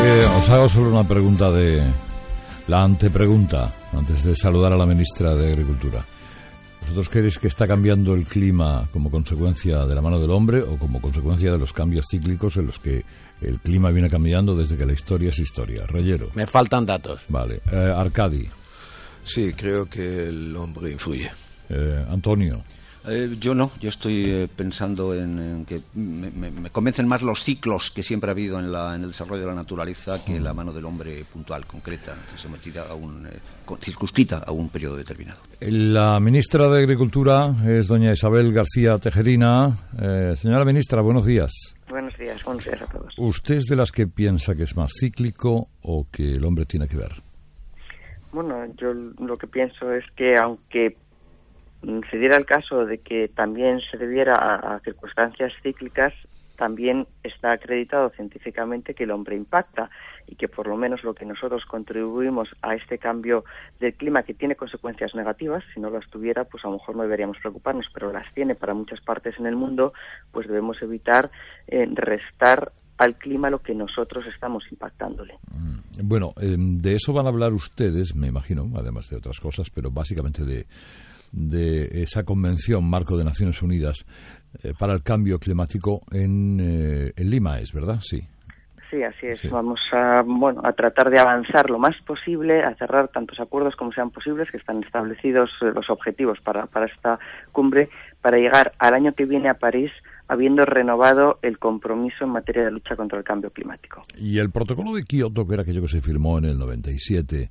Os hago solo una pregunta la antepregunta, antes de saludar a la ministra de Agricultura. ¿Vosotros creéis que está cambiando el clima como consecuencia de la mano del hombre o como consecuencia de los cambios cíclicos en los que el clima viene cambiando desde que la historia es historia? Reyero. Me faltan datos. Vale. Arcadi. Sí, creo que el hombre influye. Antonio. Yo no, yo estoy pensando en que me convencen más los ciclos que siempre ha habido en el desarrollo de la naturaleza que la mano del hombre puntual, concreta, sometida circunscrita a un periodo determinado. La ministra de Agricultura es doña Isabel García Tejerina. Señora ministra, buenos días. Buenos días a todos. ¿Usted es de las que piensa que es más cíclico o que el hombre tiene que ver? Bueno, yo lo que pienso es que aunque se diera el caso de que también se debiera a circunstancias cíclicas, también está acreditado científicamente que el hombre impacta y que por lo menos lo que nosotros contribuimos a este cambio del clima, que tiene consecuencias negativas, si no las tuviera, pues a lo mejor no deberíamos preocuparnos, pero las tiene para muchas partes en el mundo, pues debemos evitar restar al clima lo que nosotros estamos impactándole. Bueno, de eso van a hablar ustedes, me imagino, además de otras cosas, pero básicamente de esa convención marco de Naciones Unidas para el cambio climático en Lima, ¿es verdad? Sí. Sí, así es. Sí. Vamos a tratar de avanzar lo más posible, a cerrar tantos acuerdos como sean posibles, que están establecidos los objetivos para esta cumbre, para llegar al año que viene a París habiendo renovado el compromiso en materia de lucha contra el cambio climático. Y el protocolo de Kioto, que era aquello que se firmó en el 97,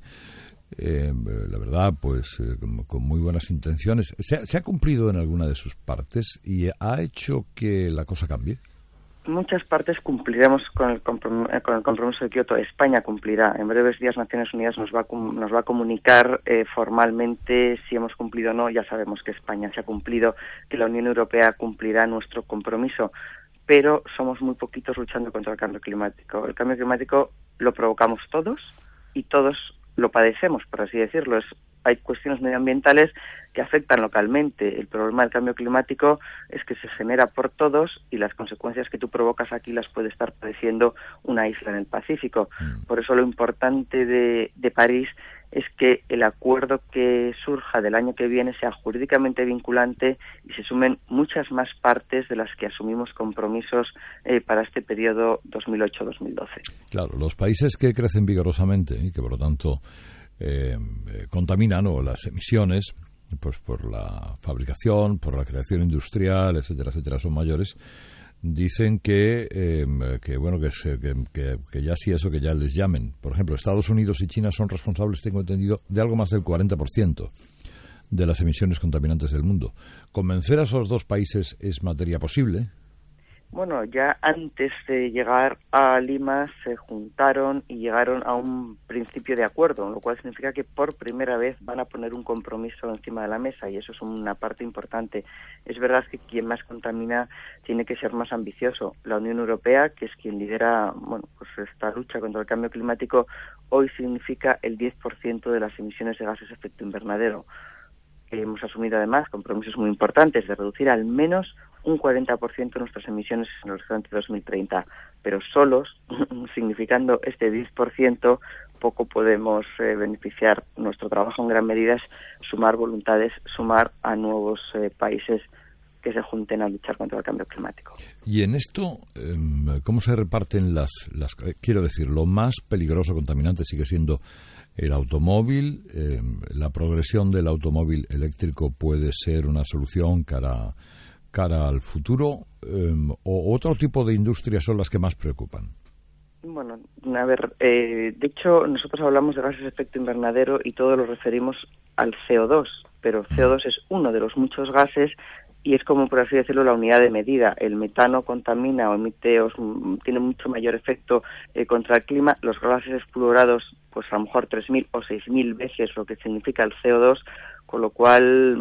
la verdad, pues con muy buenas intenciones, ¿se ha cumplido en alguna de sus partes y ha hecho que la cosa cambie? Muchas partes cumpliremos con el compromiso de Kioto. España cumplirá. En breves días Naciones Unidas nos va a comunicar formalmente si hemos cumplido o no. Ya sabemos que España se ha cumplido, que la Unión Europea cumplirá nuestro compromiso, pero somos muy poquitos luchando contra el cambio climático. El cambio climático lo provocamos todos y todos lo padecemos, por así decirlo. Hay cuestiones medioambientales que afectan localmente. El problema del cambio climático es que se genera por todos y las consecuencias que tú provocas aquí las puede estar padeciendo una isla en el Pacífico. Por eso lo importante de París es que el acuerdo que surja del año que viene sea jurídicamente vinculante y se sumen muchas más partes de las que asumimos compromisos para este periodo 2008-2012. Claro, los países que crecen vigorosamente y que por lo tanto contaminan, o las emisiones, pues por la fabricación, por la creación industrial, etcétera, etcétera, son mayores. Dicen que ya sí eso, que ya les llamen. Por ejemplo, Estados Unidos y China son responsables, tengo entendido, de algo más del 40% de las emisiones contaminantes del mundo. ¿Convencer a esos dos países es materia posible? Bueno, ya antes de llegar a Lima se juntaron y llegaron a un principio de acuerdo, lo cual significa que por primera vez van a poner un compromiso encima de la mesa y eso es una parte importante. Es verdad que quien más contamina tiene que ser más ambicioso. La Unión Europea, que es quien lidera esta lucha contra el cambio climático, hoy significa el 10% de las emisiones de gases de efecto invernadero. Hemos asumido además compromisos muy importantes de reducir al menos un 40% nuestras emisiones en el horizonte 2030, pero solos, significando este 10%, poco podemos beneficiar. Nuestro trabajo en gran medida es sumar voluntades, sumar a nuevos países que se junten a luchar contra el cambio climático. Y en esto, ¿cómo se reparten quiero decir, lo más peligroso contaminante sigue siendo el automóvil? La progresión del automóvil eléctrico puede ser una solución cara al futuro, o otro tipo de industrias son las que más preocupan. Bueno, a ver, de hecho nosotros hablamos de gases de efecto invernadero y todo lo referimos al CO2, pero CO2 es uno de los muchos gases y es como, por así decirlo, la unidad de medida. El metano contamina o emite, tiene mucho mayor efecto contra el clima. Los gases fluorados, pues a lo mejor 3.000 o 6.000 veces lo que significa el CO2, con lo cual,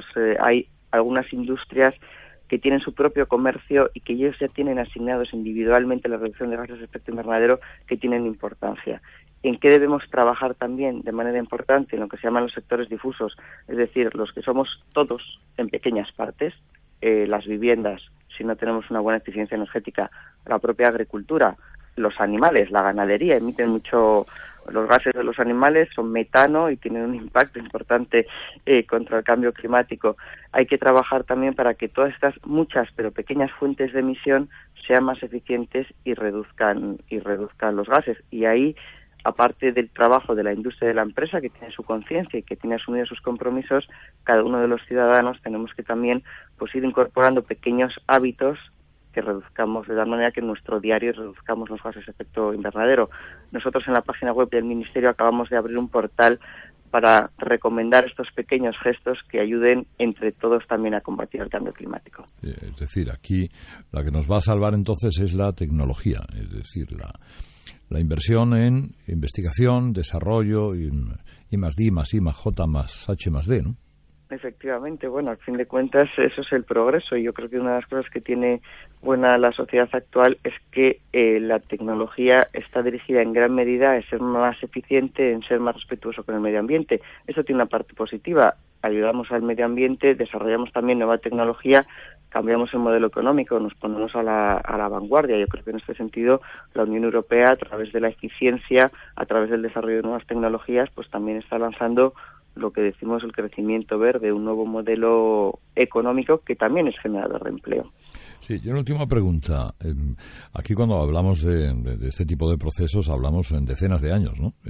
hay algunas industrias que tienen su propio comercio y que ellos ya tienen asignados individualmente la reducción de gases de efecto invernadero que tienen importancia. ¿En qué debemos trabajar también de manera importante? En lo que se llaman los sectores difusos, es decir, los que somos todos en pequeñas partes, las viviendas, si no tenemos una buena eficiencia energética, la propia agricultura, los animales, la ganadería, emiten mucho. Los gases de los animales son metano y tienen un impacto importante contra el cambio climático. Hay que trabajar también para que todas estas muchas pero pequeñas fuentes de emisión sean más eficientes y reduzcan los gases. Y ahí, aparte del trabajo de la industria y de la empresa, que tiene su conciencia y que tiene asumido sus compromisos, cada uno de los ciudadanos tenemos que también pues ir incorporando pequeños hábitos que reduzcamos, de tal manera que en nuestro diario reduzcamos los gases de efecto invernadero. Nosotros en la página web del Ministerio acabamos de abrir un portal para recomendar estos pequeños gestos que ayuden entre todos también a combatir el cambio climático. Es decir, aquí la que nos va a salvar entonces es la tecnología, es decir, la inversión en investigación, desarrollo, y más D, más I, más J, más H, más D, ¿no? Efectivamente, bueno, al fin de cuentas eso es el progreso, y yo creo que una de las cosas que tiene buena la sociedad actual es que la tecnología está dirigida en gran medida a ser más eficiente, en ser más respetuoso con el medio ambiente. Eso tiene una parte positiva, ayudamos al medio ambiente, desarrollamos también nueva tecnología, cambiamos el modelo económico, nos ponemos a la vanguardia. Yo creo que en este sentido la Unión Europea, a través de la eficiencia, a través del desarrollo de nuevas tecnologías, pues también está lanzando lo que decimos el crecimiento verde, un nuevo modelo económico que también es generador de empleo. Sí, y una última pregunta. Aquí cuando hablamos de este tipo de procesos hablamos en decenas de años, ¿no?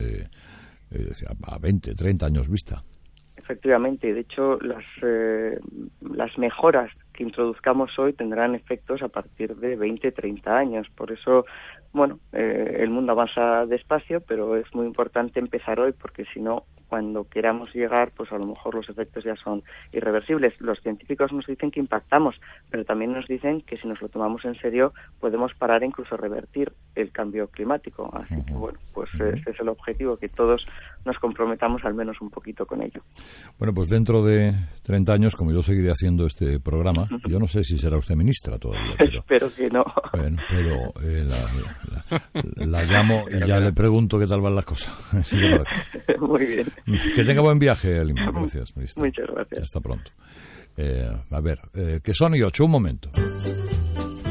A 20, 30 años vista. Efectivamente, de hecho las mejoras que introduzcamos hoy tendrán efectos a partir de 20, 30 años. Por eso, bueno, el mundo avanza despacio, pero es muy importante empezar hoy, porque si no, cuando queramos llegar, pues a lo mejor los efectos ya son irreversibles. Los científicos nos dicen que impactamos, pero también nos dicen que si nos lo tomamos en serio podemos parar e incluso revertir el cambio climático. Así que bueno, pues ese es el objetivo, que todos nos comprometamos al menos un poquito con ello. Bueno, pues dentro de 30 años, como yo seguiré haciendo este programa, yo no sé si será usted ministra todavía. Pero, espero que no. Bueno, pero la llamo y ya le pregunto qué tal van las cosas. Si le parece. Muy bien. Que tenga buen viaje, Lima. Gracias, ministra. Muchas gracias. Hasta pronto. A ver, que son y 8, un momento.